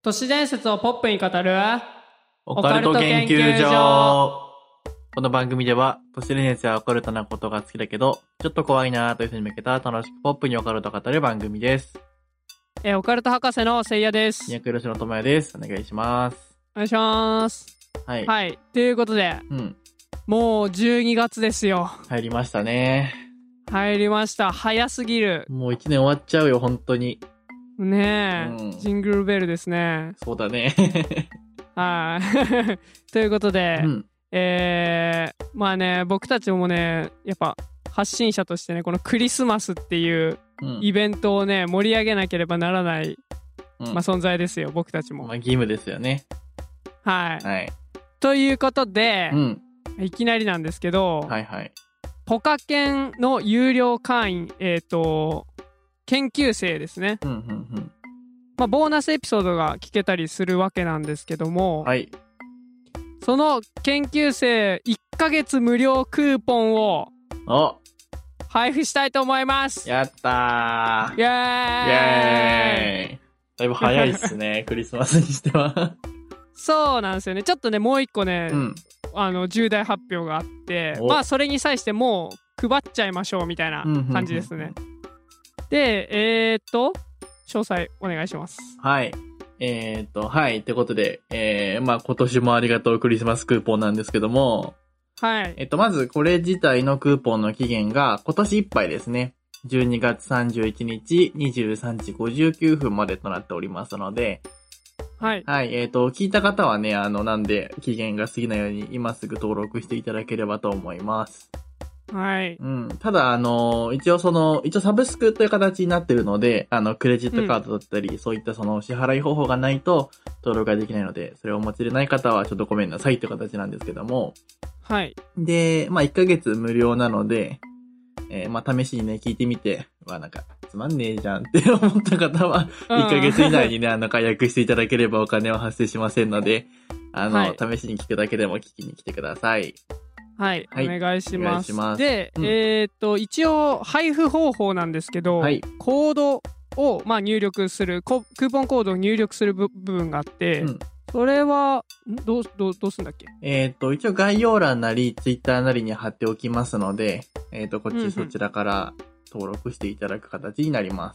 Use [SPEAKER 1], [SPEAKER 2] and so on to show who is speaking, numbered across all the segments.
[SPEAKER 1] 都市伝説をポップに語る
[SPEAKER 2] オカルト研究所。この番組では都市伝説やオカルトなことが好きだけどちょっと怖いなーという人に向けた楽しくポップにオカルトを語る番組です。
[SPEAKER 1] オカルト博士のせいやです。
[SPEAKER 2] 200吉のともやです。お願いします。
[SPEAKER 1] お願いします。はい、はい、ということで、もう12月ですよ。
[SPEAKER 2] 入りましたね。
[SPEAKER 1] 入りました。早すぎる。
[SPEAKER 2] もう1年終わっちゃうよ本当に
[SPEAKER 1] ねえ、ジングルベルですね。
[SPEAKER 2] そうだね
[SPEAKER 1] はいということで、まあね、僕たちもねやっぱ発信者としてね、このクリスマスっていうイベントをね盛り上げなければならない、存在ですよ、僕たちも。
[SPEAKER 2] 義務ですよね。
[SPEAKER 1] はい、ということで、いきなりなんですけど、ポカケンの有料会員研究生ですね。ボーナスエピソードが聞けたりするわけなんですけども、その研究生1ヶ月無料クーポンを配布したいと思います。
[SPEAKER 2] やったー。
[SPEAKER 1] イエーイ。
[SPEAKER 2] だいぶ早いっすねクリスマスにしては
[SPEAKER 1] そうなんですよね。ちょっとねもう一個ね、重大発表があって、それに際してもう配っちゃいましょうみたいな感じですね。で、詳細お願いします。
[SPEAKER 2] はい。ってことで、今年もありがとうクリスマスクーポンなんですけども、まずこれ自体のクーポンの期限が今年いっぱいですね。12月31日23時59分までとなっておりますので、聞いた方はね、なんで期限が過ぎないように今すぐ登録していただければと思います。ただ、一応サブスクという形になっているので、クレジットカードだったり、そういった支払い方法がないと登録ができないので、それをお持ちでない方はちょっとごめんなさいという形なんですけども。で、1ヶ月無料なので、試しにね、聞いてみて、つまんねえじゃんって思った方は、1ヶ月以内にね、解約していただければお金は発生しませんので、試しに聞くだけでも聞きに来てください。
[SPEAKER 1] お願いします。で、一応配布方法なんですけど、コードを入力するクーポンコードを入力する部分があって、それはどうすんだっけ？
[SPEAKER 2] 一応概要欄なりツイッターなりに貼っておきますので、そちらから登録していただく形になります。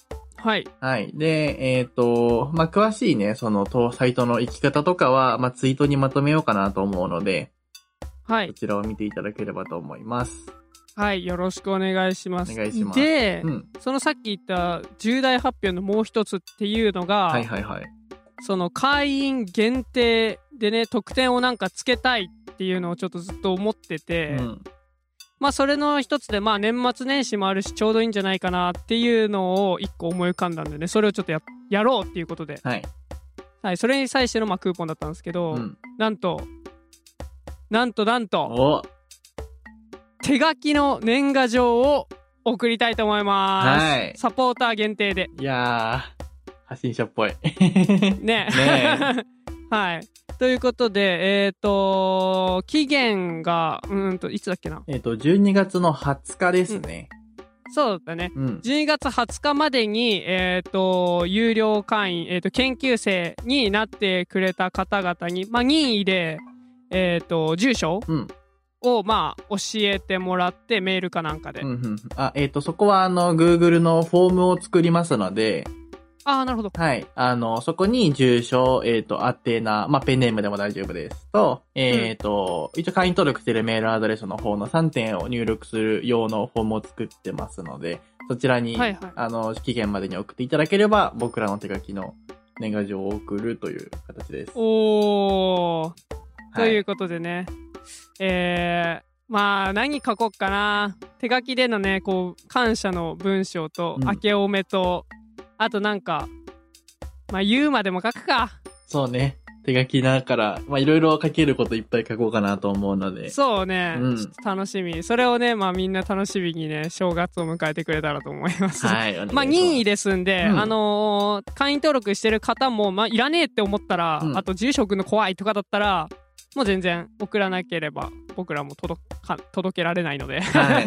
[SPEAKER 2] で、詳しいね、そのサイトの行き方とかは、ツイートにまとめようかなと思うので、そちらを見ていただければと思います。
[SPEAKER 1] よろしくお願いします。で、そのさっき言った重大発表のもう一つっていうのが、その会員限定でね、特典をつけたいっていうのをちょっとずっと思ってて、それの一つで年末年始もあるしちょうどいいんじゃないかなっていうのを一個思い浮かんだんでね、それをちょっと やろうっていうことで、それに際してのクーポンだったんですけど、なんと手書きの年賀状を送りたいと思います。サポーター限定で。
[SPEAKER 2] いやー、発信者っぽい
[SPEAKER 1] ねということで、期限がいつだっけな。
[SPEAKER 2] 12月の20日ですね。
[SPEAKER 1] そうだね。12月20日までに、有料会員、研究生になってくれた方々に、任意で、住所を教えてもらって、メールかなんかで。
[SPEAKER 2] そこはGoogle のフォームを作りますので、
[SPEAKER 1] なるほど。
[SPEAKER 2] そこに住所、宛名、ペンネームでも大丈夫ですと、一応会員登録しているメールアドレスの方の3点を入力する用のフォームを作ってますので、そちらに、期限までに送っていただければ、僕らの手書きの年賀状を送るという形です。ということでね、何書こうかな。手書きでのね、感謝の文章と、明けおめと、あと言うまでも書くか。 そうね。手書きだから、いろいろ書けることいっぱい書こうかなと思うので。
[SPEAKER 1] そうね。ちょっと楽しみ。それをね、みんな楽しみにね、正月を迎えてくれたらと思います。任意ですんで、会員登録してる方も、いらねえって思ったら、あと住所送るの怖いとかだったら、もう全然送らなければ僕らも届けられないので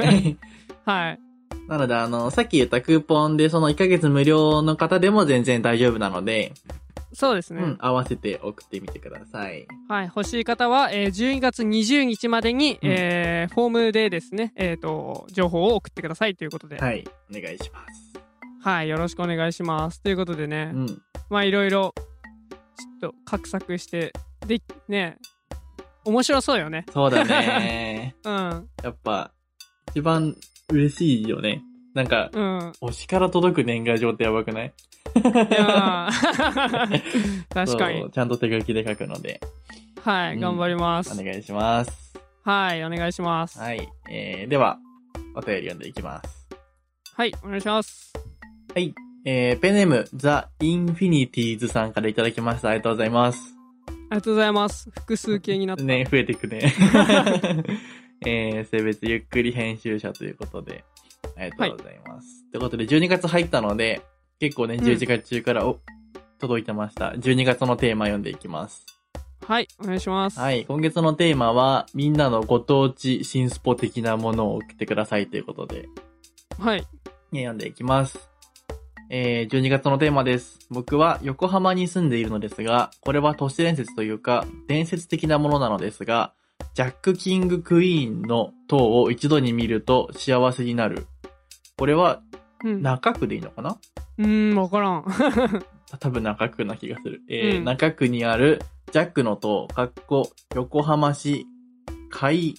[SPEAKER 2] なのでさっき言ったクーポンでその1ヶ月無料の方でも全然大丈夫なので、
[SPEAKER 1] そうですね。
[SPEAKER 2] 合わせて送ってみてください。
[SPEAKER 1] はい。欲しい方は、12月20日までに、フォームでですね、情報を送ってくださいということで。
[SPEAKER 2] はい。お願いします。
[SPEAKER 1] はい。よろしくお願いします。ということでね。まあ、いろいろ、ちょっと、画策して、で、ね、面白そうよね。
[SPEAKER 2] そうだね。やっぱ、一番嬉しいよね。なんか、推しから届く年賀状ってやばくない？いや確かに。ちゃんと手書きで書くので。
[SPEAKER 1] はい、頑張ります。
[SPEAKER 2] お願いします。
[SPEAKER 1] はい、お願いします。
[SPEAKER 2] はい。では、お便り読んでいきます。
[SPEAKER 1] はい、お願いします。
[SPEAKER 2] はい。ペンネーム、ザ・インフィニティーズさんからいただきました。ありがとうございます。
[SPEAKER 1] ありがとうございます。複数形になった。
[SPEAKER 2] ね、増えていくね。性別ゆっくり編集者ということで、ありがとうございます。ということで、12月入ったので、結構ね、11月中から届いてました。12月のテーマ読んでいきます。
[SPEAKER 1] はい、お願いします。
[SPEAKER 2] はい、今月のテーマは、みんなのご当地新スポ的なものを送ってくださいということで。
[SPEAKER 1] はい。
[SPEAKER 2] 読んでいきます。12月のテーマです。僕は横浜に住んでいるのですが、これは都市伝説というか、伝説的なものなのですが、ジャック・キング・クイーンの塔を一度に見ると幸せになる。これは、中区でいいのかな？
[SPEAKER 1] わからん。
[SPEAKER 2] 多分中区な気がする。中区にあるジャックの塔、横浜市開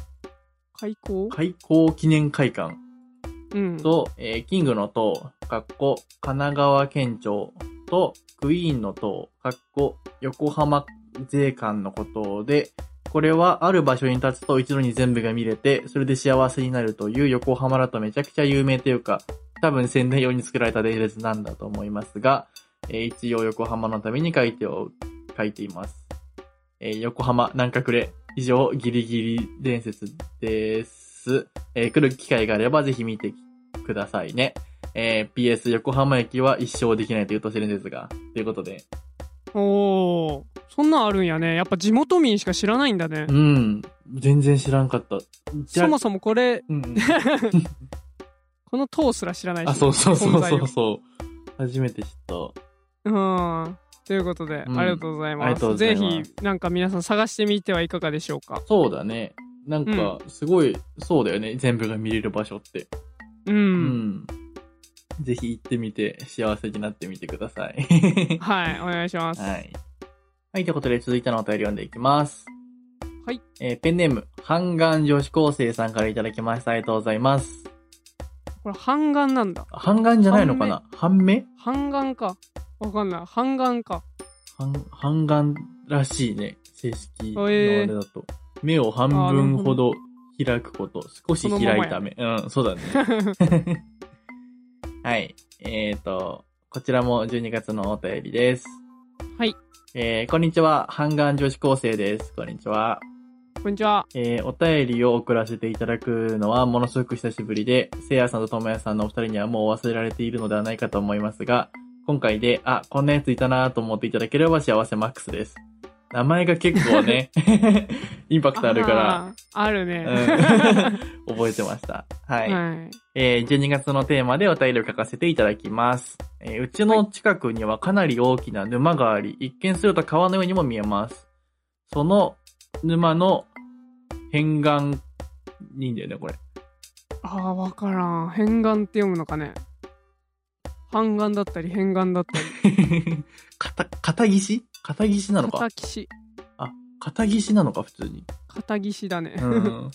[SPEAKER 2] 港記念会館と、キングの塔、神奈川県庁とクイーンの塔、横浜税関のことで、これはある場所に立つと一度に全部が見れて、それで幸せになるという横浜だとめちゃくちゃ有名というか、多分宣伝用に作られた伝説なんだと思いますが、一応横浜のために書いています。横浜なんかくれ。以上、ギリギリ伝説です。来る機会があればぜひ見てくださいね。PS 横浜駅は一生できないという都市伝説が。ということで。
[SPEAKER 1] おー。そんなんあるんやね。やっぱ地元民しか知らないんだね。
[SPEAKER 2] 全然知らんかった。
[SPEAKER 1] そもそもこれ、この塔すら知らないし、
[SPEAKER 2] ね。そう。初めて知った。
[SPEAKER 1] ということで、ありがとうございます。ぜひ、なんか皆さん探してみてはいかがでしょうか。
[SPEAKER 2] そうだね。なんか、すごい、そうだよね。全部が見れる場所って。ぜひ行ってみて、幸せになってみてください。
[SPEAKER 1] はい、お願いします。
[SPEAKER 2] はい。はい、ということで続いてのお便り読んでいきます。
[SPEAKER 1] はい。
[SPEAKER 2] ペンネーム、半眼女子高生さんからいただきました。ありがとうございます。
[SPEAKER 1] これ半眼なんだ。
[SPEAKER 2] 半眼じゃないのかな？半目？
[SPEAKER 1] 半眼か。わかんない。半眼か。
[SPEAKER 2] 半眼らしいね。正式のあれだと。目を半分ほど開くこと。少し開いた目。そうだね。はい。こちらも12月のお便りです。
[SPEAKER 1] はい。
[SPEAKER 2] こんにちは。半眼女子高生です。こんにちは。
[SPEAKER 1] こんにちは。
[SPEAKER 2] お便りを送らせていただくのはものすごく久しぶりで、せいやさんとともやさんのお二人にはもう忘れられているのではないかと思いますが、今回で、こんなやついたなと思っていただければ幸せマックスです。名前が結構ね、インパクトあるから。
[SPEAKER 1] あるね。
[SPEAKER 2] 覚えてました。はい。12月のテーマでお便りを書かせていただきます。うちの近くにはかなり大きな沼があり、一見すると川のようにも見えます。その沼の変岸にいいんだよね、これ。
[SPEAKER 1] わからん。変岸って読むのかね。半岸だったり変岸だったり。
[SPEAKER 2] 片岸なのか。片岸なのか、普通に。
[SPEAKER 1] 片岸だね。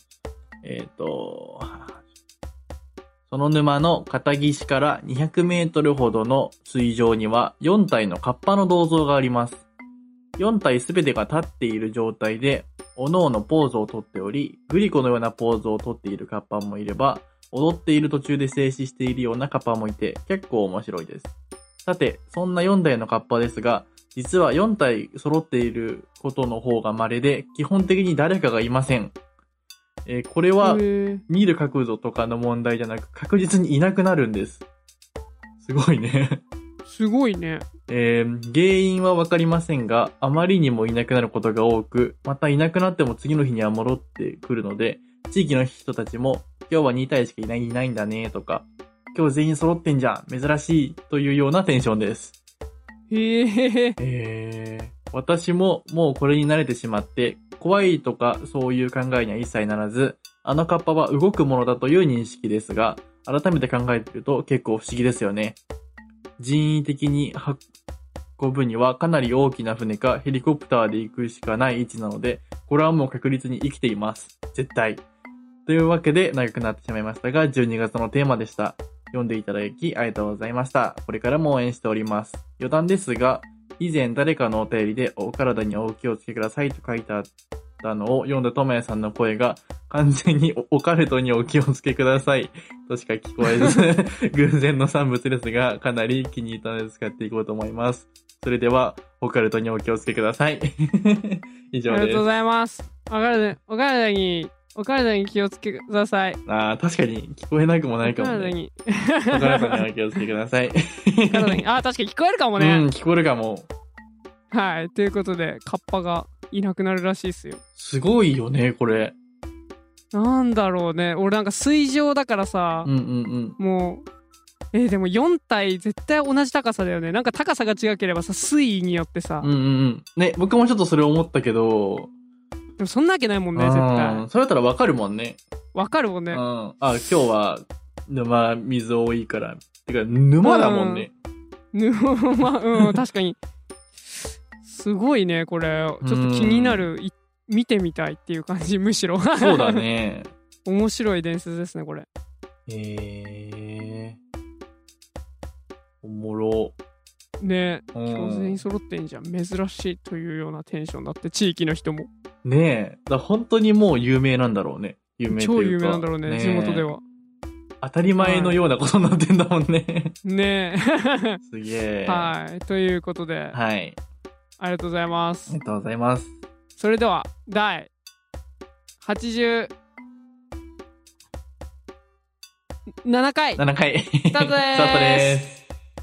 [SPEAKER 2] その沼の片岸から200メートルほどの水上には4体のカッパの銅像があります。4体すべてが立っている状態で、各々ポーズをとっており、グリコのようなポーズをとっているカッパもいれば、踊っている途中で静止しているようなカッパもいて、結構面白いです。さて、そんな4体のカッパですが、実は4体揃っていることの方が稀で、基本的に誰かがいません。これは、見る角度とかの問題じゃなく、確実にいなくなるんです。すごいね。
[SPEAKER 1] すごいね。
[SPEAKER 2] 原因はわかりませんが、あまりにもいなくなることが多く、またいなくなっても次の日には戻ってくるので、地域の人たちも、今日は2体しかいないんだねとか、今日全員揃ってんじゃん、珍しいというようなテンションです。
[SPEAKER 1] へえ。
[SPEAKER 2] 私ももうこれに慣れてしまって、怖いとかそういう考えには一切ならず、あのカッパは動くものだという認識ですが、改めて考えてみると結構不思議ですよね。人為的に運ぶにはかなり大きな船かヘリコプターで行くしかない位置なので、これはもう確実に生きています。絶対。というわけで長くなってしまいましたが、12月のテーマでした。読んでいただきありがとうございました。これからも応援しております。余談ですが、以前誰かのお便りでお体にお気をつけくださいと書いてあったのを読んだともやさんの声が完全にオカルトにお気をつけくださいとしか聞こえず偶然の産物ですがかなり気に入ったので使っていこうと思います。それではオカルトにお気をつけください以上です。
[SPEAKER 1] ありがとうございます。お体に気をつけください。
[SPEAKER 2] ああ、確かに聞こえなくもないかもね。お体にお気をつけください
[SPEAKER 1] 確かに聞こえるかもね。
[SPEAKER 2] 聞こえるかも。
[SPEAKER 1] はい、ということでカッパがいなくなるらしいっすよ。
[SPEAKER 2] すごいよね、これ。
[SPEAKER 1] なんだろうね。俺なんか水上だからさ、もう、でも4体絶対同じ高さだよね。なんか高さが違ければさ、水位によってさ。
[SPEAKER 2] ね、僕もちょっとそれ思ったけど。
[SPEAKER 1] でもそんなわけないもんね、絶対。
[SPEAKER 2] それだったらわかるもんね。
[SPEAKER 1] わかるもんね。
[SPEAKER 2] 今日は沼水多いから。てか、沼だもんね。
[SPEAKER 1] 沼、確かに。すごいね、これ。ちょっと気になる。見てみたいっていう感じ、むしろ。
[SPEAKER 2] そうだね。
[SPEAKER 1] 面白い伝説ですね、これ。
[SPEAKER 2] おもろ。
[SPEAKER 1] ねえ、今日全員揃ってんじゃん。珍しいというようなテンションだって、地域の人も。
[SPEAKER 2] ねえ、本当にもう有名なんだろうね。
[SPEAKER 1] 超有名なんだろうね、地元では。
[SPEAKER 2] 当たり前のようなことになってんだもんね。
[SPEAKER 1] ねえ。
[SPEAKER 2] すげえ。
[SPEAKER 1] はい。ということで。
[SPEAKER 2] はい。
[SPEAKER 1] ありがとうございます。
[SPEAKER 2] ありがとうございます。
[SPEAKER 1] それでは、第87回。
[SPEAKER 2] 7回。
[SPEAKER 1] スタートです。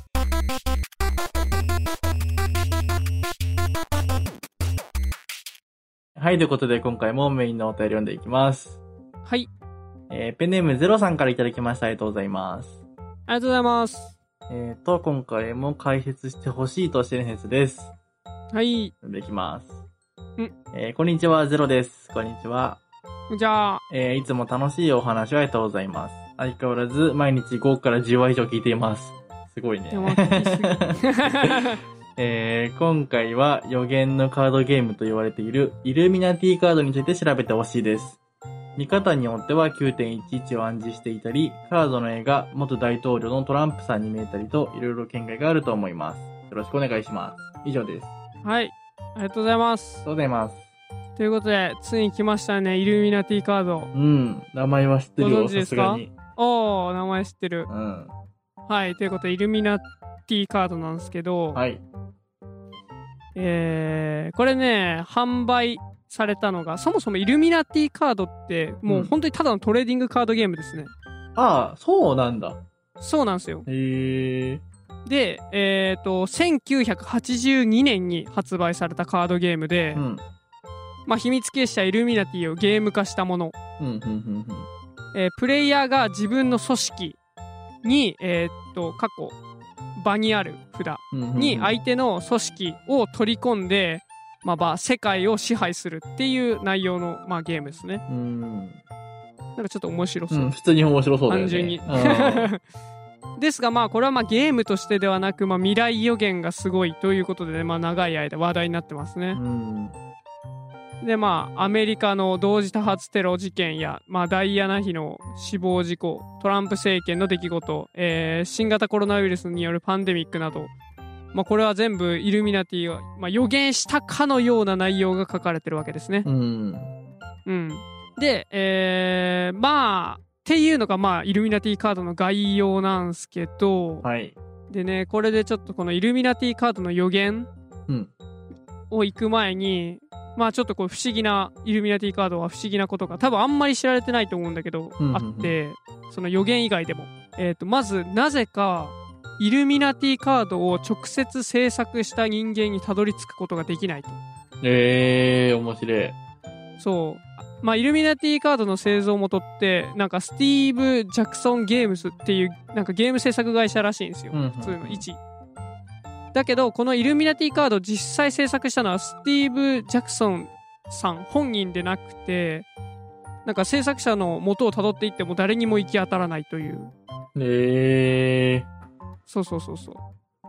[SPEAKER 2] はい、ということで今回もメインのお便り読んでいきます。
[SPEAKER 1] はい。
[SPEAKER 2] ペンネームゼロさんからいただきました。ありがとうございます。
[SPEAKER 1] ありがとうございます。
[SPEAKER 2] 今回も解説してほしいとしてる説です。
[SPEAKER 1] はい。
[SPEAKER 2] 読んでいきます。こんにちは、ゼロです。こんにちは。
[SPEAKER 1] じゃあ。
[SPEAKER 2] いつも楽しいお話をありがとうございます。相変わらず毎日5から10話以上聞いています。すごいね。今回は予言のカードゲームと言われているイルミナティカードについて調べてほしいです。見方によっては 9.11 を暗示していたり、カードの絵が元大統領のトランプさんに見えたりと、いろいろ見解があると思います。よろしくお願いします。以上です。
[SPEAKER 1] はい。ありがとうございます。
[SPEAKER 2] ありがとうございます。
[SPEAKER 1] ということで、ついに来ましたね、イルミナティカード。
[SPEAKER 2] 名前は知ってるよ、さすがに。
[SPEAKER 1] 名前知ってる。はい、ということで、イルミナティカードなんですけど、
[SPEAKER 2] はい。
[SPEAKER 1] これね、販売されたのが、そもそもイルミナティカードって、もう本当にただのトレーディングカードゲームですね。
[SPEAKER 2] ああ、そうなんだ。
[SPEAKER 1] そうなんですよ。
[SPEAKER 2] へー。
[SPEAKER 1] で、1982年に発売されたカードゲームで、秘密結社イルミナティをゲーム化したもの。プレイヤーが自分の組織に、過去、場にある札に相手の組織を取り込んで、世界を支配するっていう内容の、ゲームですね。なんかちょっと面白そう。
[SPEAKER 2] 普通に面白そうだよね。
[SPEAKER 1] 単純に。ですがこれはゲームとしてではなく、未来予言がすごいということで、長い間話題になってますね。でアメリカの同時多発テロ事件や、ダイアナ妃の死亡事故、トランプ政権の出来事、新型コロナウイルスによるパンデミックなど、これは全部イルミナティが、予言したかのような内容が書かれてるわけですね。で、っていうのがイルミナティカードの概要なんですけど、
[SPEAKER 2] はい。
[SPEAKER 1] でね、これでちょっとこのイルミナティカードの予言を行く前に、ちょっと不思議な、イルミナティカードは不思議なことが多分あんまり知られてないと思うんだけど、あって、その予言以外でも。まず、なぜか、イルミナティカードを直接制作した人間にたどり着くことができないと。
[SPEAKER 2] 面白い。
[SPEAKER 1] そう。イルミナティカードの製造元って、スティーブ・ジャクソン・ゲームズっていう、ゲーム制作会社らしいんですよ。普通の1。 だけど、このイルミナティカードを実際制作したのはスティーブ・ジャクソンさん本人でなくて、なんか制作者の元を辿っていっても誰にも行き当たらないという。そうそうそうそう。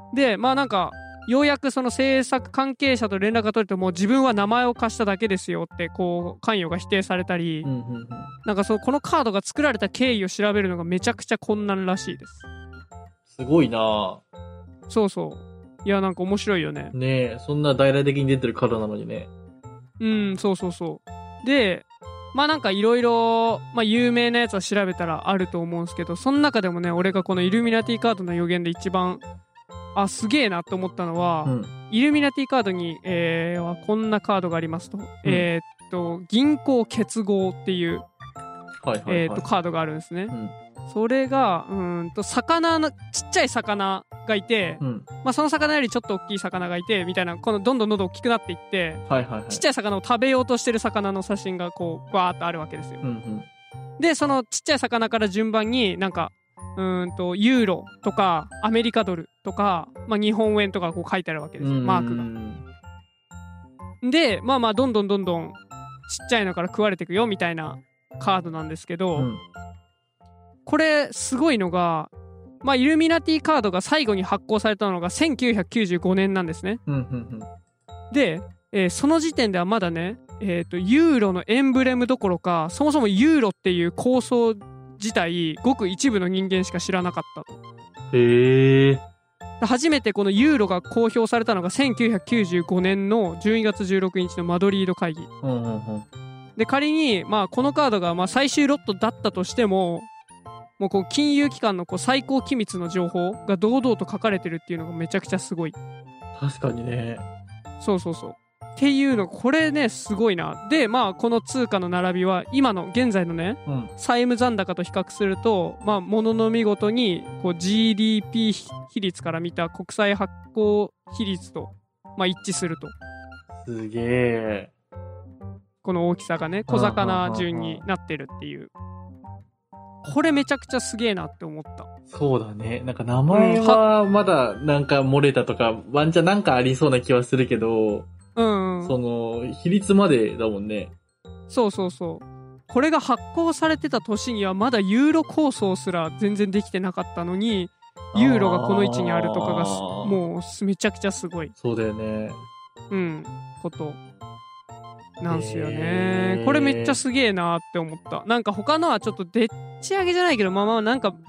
[SPEAKER 1] で、まあなんか、ようやくその制作関係者と連絡が取れても自分は名前を貸しただけですよってこう関与が否定されたり、なんかこのカードが作られた経緯を調べるのがめちゃくちゃ困難らしいです。
[SPEAKER 2] すごいな。
[SPEAKER 1] そうそう。いやなんか面白いよね。
[SPEAKER 2] ねえ、そんな大々的に出てるカードなのにね。
[SPEAKER 1] そうそうそう。で、まあなんかいろいろ有名なやつは調べたらあると思うんですけど、その中でもね、俺がこのイルミナティカードの予言で一番すげえなと思ったのは、イルミナティカードに、こんなカードがありますと、銀行結合っていう、カードがあるんですね。それが魚のちっちゃい魚がいて、その魚よりちょっと大きい魚がいてみたいな、このどんどん大きくなっていって、ちっちゃい魚を食べようとしてる魚の写真がこうバーッとあるわけですよ。でそのちっちゃい魚から順番になんかユーロとかアメリカドルとか、日本円とかこう書いてあるわけですよ、マークが。でどんどんちっちゃいのから食われていくよみたいなカードなんですけど、これすごいのが、イルミナティカードが最後に発行されたのが1995年なんですね。で、その時点ではまだね、ユーロのエンブレムどころか、そもそもユーロっていう構想自体ごく一部の人間しか知らなかったと。
[SPEAKER 2] へー。
[SPEAKER 1] 初めてこのユーロが公表されたのが1995年の12月16日のマドリード会議、で仮にこのカードが最終ロットだったとしても、もうこう金融機関のこう最高機密の情報が堂々と書かれてるっていうのがめちゃくちゃすごい。
[SPEAKER 2] 確かにね。そう
[SPEAKER 1] そうそうっていうの、これねすごいな。でこの通貨の並びは今の現在のね、債務残高と比較すると物の見事にこう GDP 比率から見た国債発行比率と一致すると。
[SPEAKER 2] すげえ。
[SPEAKER 1] この大きさがね小魚順になってるっていう。これめちゃくちゃすげえなって思った。
[SPEAKER 2] そうだね。なんか名前はまだなんか漏れたとか、ワンチャンなんかありそうな気はするけど、その比率までだもんね。
[SPEAKER 1] そうそうそう。これが発行されてた年にはまだユーロ構想すら全然できてなかったのに、ユーロがこの位置にあるとかがもうめちゃくちゃすごい。
[SPEAKER 2] そうだよね。
[SPEAKER 1] ことなんすよね。これめっちゃすげえなって思った。なんか他のはちょっとでっち上げじゃないけど、なんか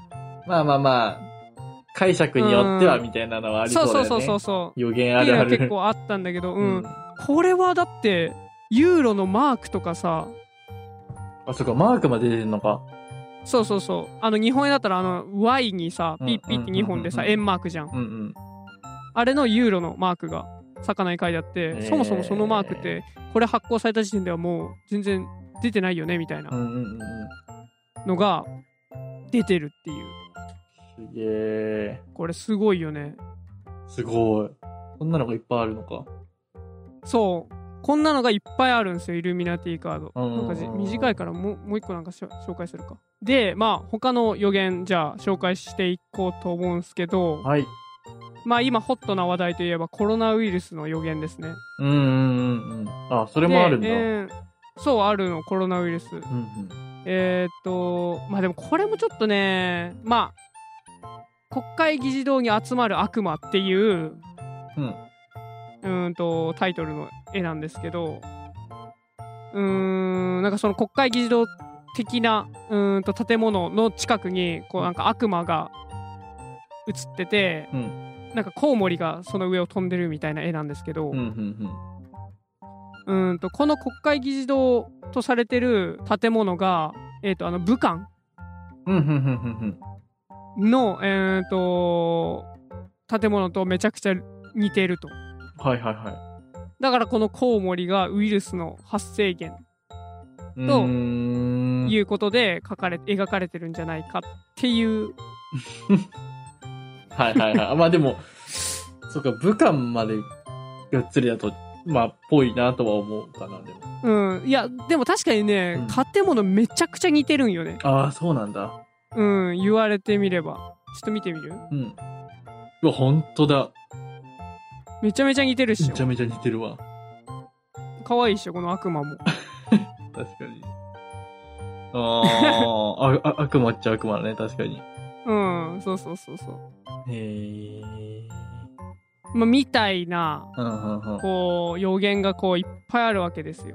[SPEAKER 2] 解釈によってはみたいなのはありそうだよね。
[SPEAKER 1] そう
[SPEAKER 2] 予言あるある。
[SPEAKER 1] 結構あったんだけど、これはだってユーロのマークとかさ、
[SPEAKER 2] そうか、マークまで出てんのか。
[SPEAKER 1] そう日本円だったらY にさピッピッって2本でさ円マークじゃん。あれのユーロのマークが魚に書いてあって、そもそもそのマークってこれ発行された時点ではもう全然出てないよねみたいなのが出てるっていう。
[SPEAKER 2] すげえ。
[SPEAKER 1] これすごいよね。
[SPEAKER 2] すごい。こんなのがいっぱいあるのか。
[SPEAKER 1] そう、こんなのがいっぱいあるんですよ、イルミナティカード。なんか短いからもう一個なんか紹介するか。で他の予言じゃあ紹介していこうと思うんですけど、
[SPEAKER 2] はい。
[SPEAKER 1] 今ホットな話題といえばコロナウイルスの予言ですね。
[SPEAKER 2] それもあるんだ。
[SPEAKER 1] そう、あるの、コロナウイルス。でもこれもちょっとね、国会議事堂に集まる悪魔っていうタイトルの絵なんですけど、なんかその国会議事堂的な建物の近くにこうなんか悪魔が写ってて、なんかコウモリがその上を飛んでるみたいな絵なんですけど、この国会議事堂とされてる建物が武漢の建物とめちゃくちゃ似てると。だからこのコウモリがウイルスの発生源ということで描かれてるんじゃないかっていう
[SPEAKER 2] でもそうか、武漢までがっつりだとぽいなとは思うかな。で
[SPEAKER 1] もいやでも確かにね、建物めちゃくちゃ似てるんよね。
[SPEAKER 2] そうなんだ。
[SPEAKER 1] 言われてみれば。ちょっと見てみる？
[SPEAKER 2] うわ、ほんとだ。
[SPEAKER 1] めちゃめちゃ似てるっしょ。
[SPEAKER 2] めちゃめちゃ似てるわ。
[SPEAKER 1] 可愛いっしょ、この悪魔も。
[SPEAKER 2] 確かに。悪魔っちゃ悪魔だね、確かに。
[SPEAKER 1] うん、そうそうそうそう。
[SPEAKER 2] へー。
[SPEAKER 1] まあ、みたいな、こう、予言がこう、いっぱいあるわけですよ。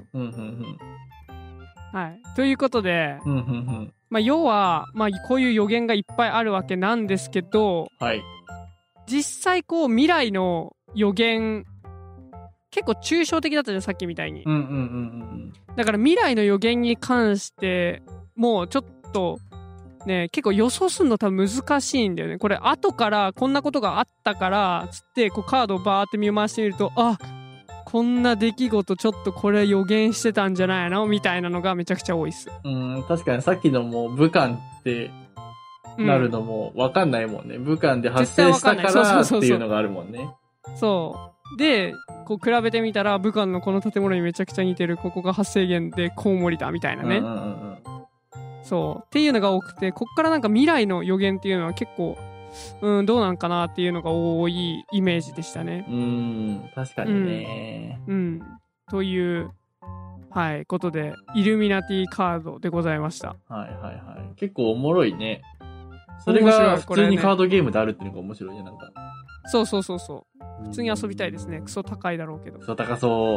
[SPEAKER 1] はい。ということで、まあ、要は、まあ、こういう予言がいっぱいあるわけなんですけど、
[SPEAKER 2] はい。
[SPEAKER 1] 実際こう、未来の予言、結構抽象的だったじゃん、さっきみたいに。だから未来の予言に関して、もうちょっと、ね、結構予想するの多分難しいんだよね。これ後からこんなことがあったからつってこうカードをバーって見回してみると、あ、こんな出来事ちょっとこれ予言してたんじゃないのみたいなのがめちゃくちゃ多いっす。
[SPEAKER 2] 確かにさっきのも武漢ってなるのも分かんないもんね。武漢で発生したからっていうのがあるもんね。
[SPEAKER 1] そうでこう比べてみたら武漢のこの建物にめちゃくちゃ似てる、ここが発生源でコウモリだみたいなね。そうっていうのが多くて、こっからなんか未来の予言っていうのは結構どうなんかなっていうのが多いイメージでしたね。
[SPEAKER 2] 確かにね。
[SPEAKER 1] というはいことでイルミナティカードでございました。
[SPEAKER 2] 結構おもろいね。それが普通にカードゲームであるっていうのが面白いね、なんか。
[SPEAKER 1] そう普通に遊びたいですね。クソ高いだろうけど。
[SPEAKER 2] クソ高そう。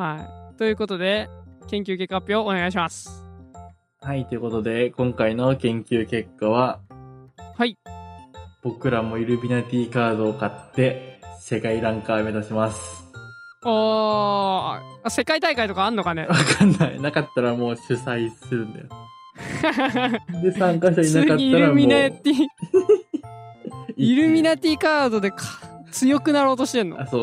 [SPEAKER 1] はいということで研究結果発表お願いします。
[SPEAKER 2] はい、ということで、今回の研究結果は、
[SPEAKER 1] はい。
[SPEAKER 2] 僕らもイルミナティカードを買って、世界ランカー目指します。
[SPEAKER 1] 世界大会とかあんのかね？
[SPEAKER 2] わかんない。なかったらもう主催するんだよ。で、参加者いなかったらもう。イル
[SPEAKER 1] ミナティカードで強くなろうとしてんの？
[SPEAKER 2] そう。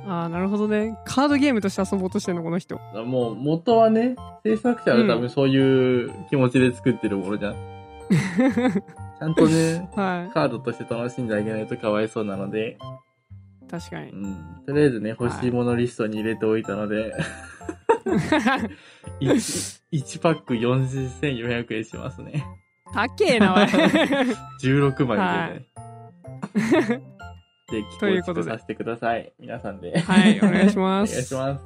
[SPEAKER 1] なるほどね。カードゲームとして遊ぼうとしてんの、この人。
[SPEAKER 2] もう、元はね、制作者は多分そういう気持ちで作ってるものじゃん。ちゃんとね、カードとして楽しんであげないとかわいそうなので。
[SPEAKER 1] 確かに。
[SPEAKER 2] とりあえずね、欲しいものリストに入れておいたので、1パック4400円しますね。
[SPEAKER 1] 高えな、おい。
[SPEAKER 2] 16枚でね。で、構築させてください。皆さんで。
[SPEAKER 1] はい、お願いします。
[SPEAKER 2] お願いします。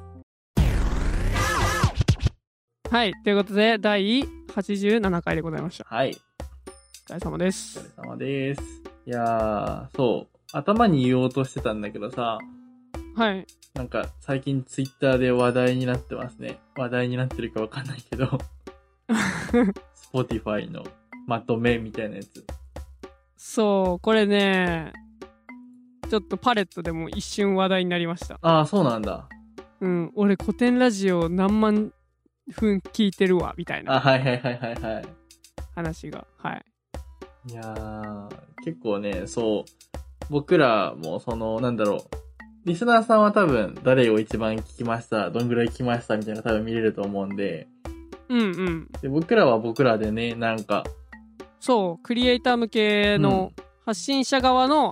[SPEAKER 1] はい、ということで、第87回でございました。
[SPEAKER 2] はい。
[SPEAKER 1] お疲れ様です。
[SPEAKER 2] お疲れ様です。いやー、そう。頭に言おうとしてたんだけどさ。
[SPEAKER 1] はい。
[SPEAKER 2] なんか、最近ツイッターで話題になってますね。話題になってるかわかんないけど。Spotify のまとめみたいなやつ。
[SPEAKER 1] そう、これね、ちょっとパレットでも一瞬話題になりました。
[SPEAKER 2] そうなんだ。
[SPEAKER 1] 俺古典ラジオ何万分聞いてるわ、みたいな。
[SPEAKER 2] はい。
[SPEAKER 1] 話が、はい。
[SPEAKER 2] いやー、結構ね、そう、僕らもリスナーさんは多分誰を一番聞きました、どんぐらい聞きましたみたいなの多分見れると思うんで。で、僕らは僕らでね、なんか。
[SPEAKER 1] そう、クリエイター向けの発信者側の、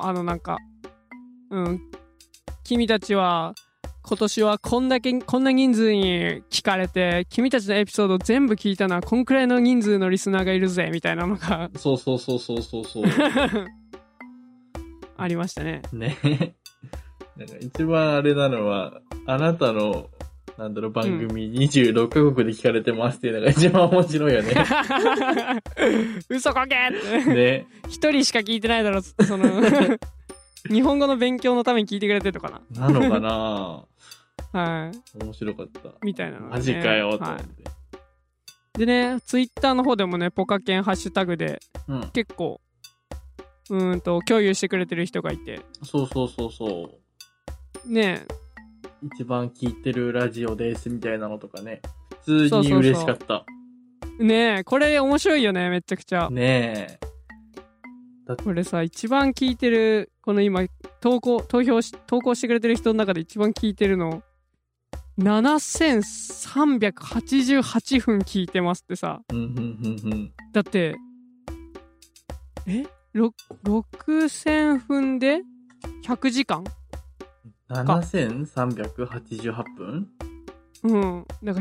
[SPEAKER 1] 君たちは今年はこんな人数に聞かれて、君たちのエピソード全部聞いたのはこんくらいの人数のリスナーがいるぜみたいなのが
[SPEAKER 2] そう
[SPEAKER 1] ありましたね。
[SPEAKER 2] ね。なんか一番あれなのは、あなたの番組26カ国で聞かれてますっていうのが一番面白いよね。
[SPEAKER 1] 嘘こけって
[SPEAKER 2] ね。
[SPEAKER 1] 一人しか聞いてないだろ、日本語の勉強のために聞いてくれてるのか
[SPEAKER 2] な。なのかな。
[SPEAKER 1] はい。
[SPEAKER 2] 面白かった。
[SPEAKER 1] みたいなの、ね。
[SPEAKER 2] マジかよ、と思って。
[SPEAKER 1] でね、ツイッターの方でもね、ポカケンハッシュタグで、結構、共有してくれてる人がいて。
[SPEAKER 2] そう。
[SPEAKER 1] ねえ。
[SPEAKER 2] 一番聞いてるラジオですみたいなのとかね。普通に嬉しかった。
[SPEAKER 1] ねえ、これ面白いよね、めちゃくちゃ。
[SPEAKER 2] ね
[SPEAKER 1] え。これさ、一番聞いてる、この今、投稿してくれてる人の中で一番聞いてるの、7388分聞いてますってさ。だって、6000分で100時間
[SPEAKER 2] 7388分？
[SPEAKER 1] なんか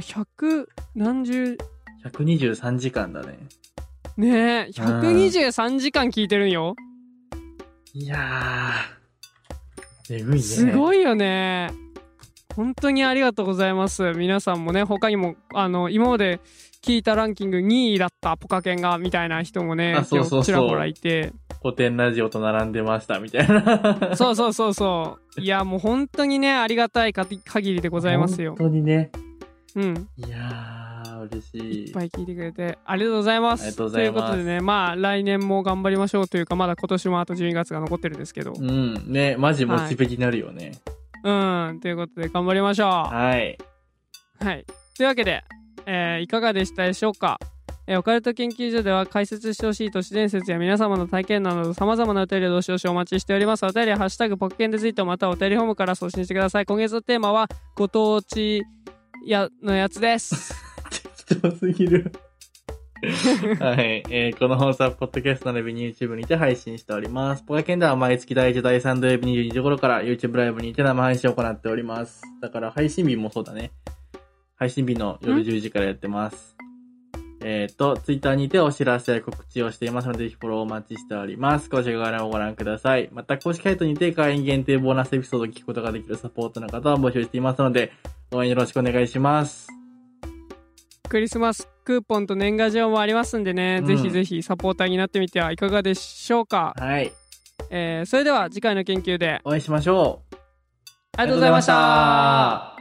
[SPEAKER 2] 123時間だね。
[SPEAKER 1] ねえ、123時間聞いてるんよ。
[SPEAKER 2] いやー、 えぐいね。
[SPEAKER 1] すごいよね。本当にありがとうございます。皆さんもね、他にも、今まで聞いたランキング2位だったポカケンが、みたいな人もね、
[SPEAKER 2] そうそうそう、
[SPEAKER 1] ちらほらいて。
[SPEAKER 2] 古典ラジオと並んでました、みたいな。
[SPEAKER 1] そうそうそうそう。いや、もう本当にね、ありがたい限りでございますよ。
[SPEAKER 2] 本当にね。
[SPEAKER 1] うん。
[SPEAKER 2] いやー、嬉しい。
[SPEAKER 1] いっぱい聞いてくれて、ありがとうございます。
[SPEAKER 2] ありがとうございます。
[SPEAKER 1] ということでね、まあ、来年も頑張りましょうというか、まだ今年もあと12月が残ってるんですけど。
[SPEAKER 2] うん。ね、マジモチベになるよね。
[SPEAKER 1] はい、うん。ということで、頑張りましょう。
[SPEAKER 2] はい。
[SPEAKER 1] はい。というわけで、いかがでしたでしょうか。オカルト研究所では解説してほしい都市伝説や皆様の体験談など様々なお便りをどしどしお待ちしております。お便りはハッシュタグポッケンでツイートまたはお便りフォームから送信してください。今月のテーマはご当地のやつです。
[SPEAKER 2] 適当すぎる。はい。この放送はポッドキャストのレビュー YouTube にて配信しております。ポカケンでは毎月第1第3土曜日22時頃から YouTube ライブにて生配信を行っております。だから配信日もそうだね。配信日の夜10時からやってます。Twitter にてお知らせや告知をしていますので、ぜひフォローお待ちしております。公式概要欄をご覧ください。また、公式サイトにて会員限定ボーナスエピソードを聞くことができるサポートの方を募集していますので、応援よろしくお願いします。
[SPEAKER 1] クリスマスクーポンと年賀状もありますんでね、ぜひぜひサポーターになってみてはいかがでしょうか。
[SPEAKER 2] はい。
[SPEAKER 1] それでは次回の研究で
[SPEAKER 2] お会いしましょう。
[SPEAKER 1] ありがとうございました。